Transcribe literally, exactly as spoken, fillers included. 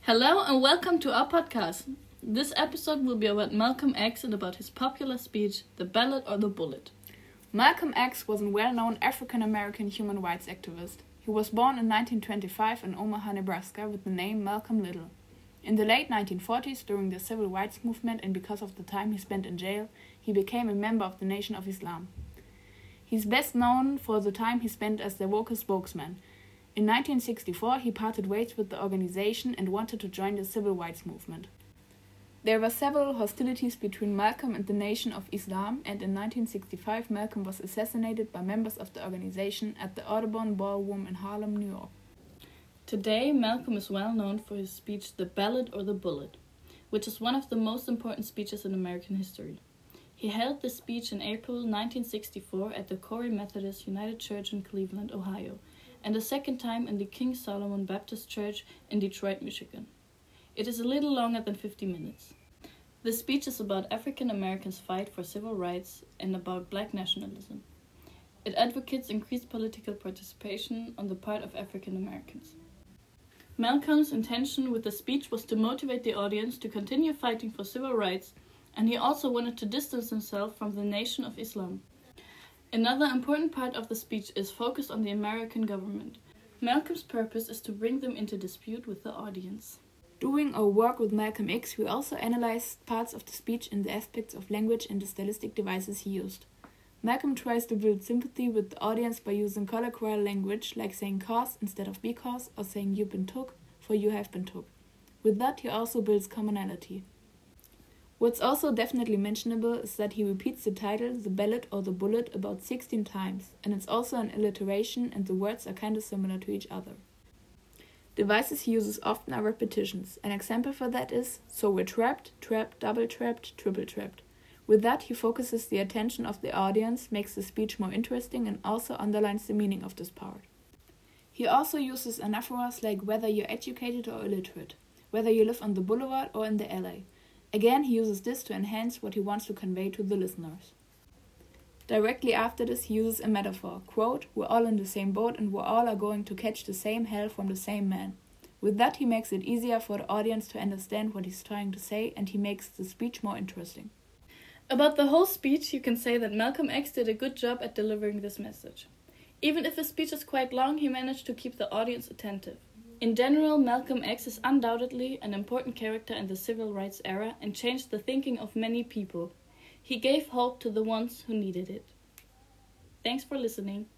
Hello and welcome to our podcast. This episode will be about Malcolm X and about his popular speech, The Ballot or the Bullet. Malcolm X was a well-known African-American human rights activist. He was born in nineteen twenty-five in Omaha, Nebraska with the name Malcolm Little. In the late nineteen forties, during the civil rights movement and because of the time he spent in jail, he became a member of the Nation of Islam. He is best known for the time he spent as their vocal spokesman. In nineteen sixty-four, he parted ways with the organization and wanted to join the civil rights movement. There were several hostilities between Malcolm and the Nation of Islam, and in nineteen sixty-five, Malcolm was assassinated by members of the organization at the Audubon Ballroom in Harlem, New York. Today, Malcolm is well known for his speech, The Ballot or the Bullet, which is one of the most important speeches in American history. He held this speech in April nineteen sixty-four at the Corey Methodist United Church in Cleveland, Ohio, and a second time in the King Solomon Baptist Church in Detroit, Michigan. It is a little longer than fifty minutes. The speech is about African Americans' fight for civil rights and about black nationalism. It advocates increased political participation on the part of African Americans. Malcolm's intention with the speech was to motivate the audience to continue fighting for civil rights, and he also wanted to distance himself from the Nation of Islam. Another important part of the speech is focused on the American government. Malcolm's purpose is to bring them into dispute with the audience. During our work with Malcolm X, we also analyzed parts of the speech in the aspects of language and the stylistic devices he used. Malcolm tries to build sympathy with the audience by using colloquial language like saying cause instead of because or saying you've been took for you have been took. With that, he also builds commonality. What's also definitely mentionable is that he repeats the title, The Ballot or the Bullet, about sixteen times, and it's also an alliteration and the words are kind of similar to each other. Devices he uses often are repetitions. An example for that is, so we're trapped, trapped, double trapped, triple trapped. With that, he focuses the attention of the audience, makes the speech more interesting, and also underlines the meaning of this part. He also uses anaphoras like whether you're educated or illiterate, whether you live on the boulevard or in the alley. Again, he uses this to enhance what he wants to convey to the listeners. Directly after this, he uses a metaphor, quote, we're all in the same boat and we all are going to catch the same hell from the same man. With that, he makes it easier for the audience to understand what he's trying to say, and he makes the speech more interesting. About the whole speech, you can say that Malcolm X did a good job at delivering this message. Even if his speech is quite long, he managed to keep the audience attentive. In general, Malcolm X is undoubtedly an important character in the civil rights era and changed the thinking of many people. He gave hope to the ones who needed it. Thanks for listening.